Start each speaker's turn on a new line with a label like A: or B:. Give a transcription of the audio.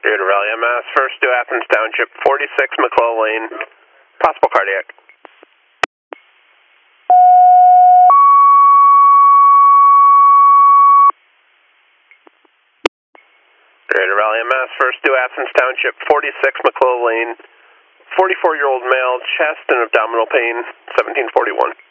A: Greater Raleigh, MS, first to Athens Township, 46 McClellan Lane, possible cardiac. Greater Raleigh, MS, first to Athens Township, 46 McClellan Lane, 44-year-old male, chest and abdominal pain, 1741.